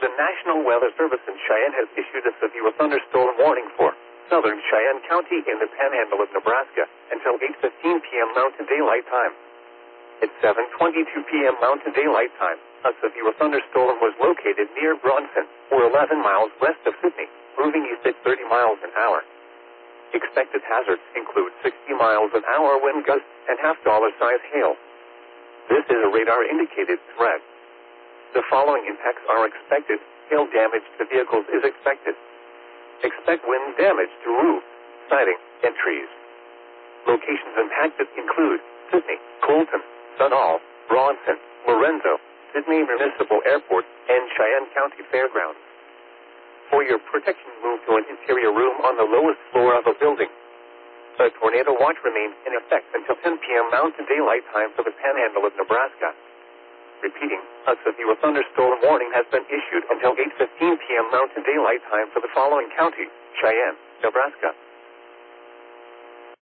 The National Weather Service in Cheyenne has issued a severe thunderstorm warning for southern Cheyenne County in the panhandle of Nebraska until 8:15 p.m. Mountain Daylight Time. At 7:22 p.m. Mountain Daylight Time, a severe thunderstorm was located near Bronson, or 11 miles west of Sydney, moving east at 30 miles an hour. Expected hazards include 60 miles an hour wind gusts and half-dollar-size hail. This is a radar-indicated threat. The following impacts are expected. Hail damage to vehicles is expected. Expect wind damage to roofs, siding, and trees. Locations impacted include Sydney, Colton, Sunol, Bronson, Lorenzo, Sydney Municipal Airport, and Cheyenne County Fairgrounds. For your protection, move to an interior room on the lowest floor of a building. A tornado watch remains in effect until 10 p.m. Mountain Daylight Time for the panhandle of Nebraska. Repeating, a severe thunderstorm warning has been issued until 8:15 p.m. Mountain Daylight Time for the following county: Cheyenne, Nebraska,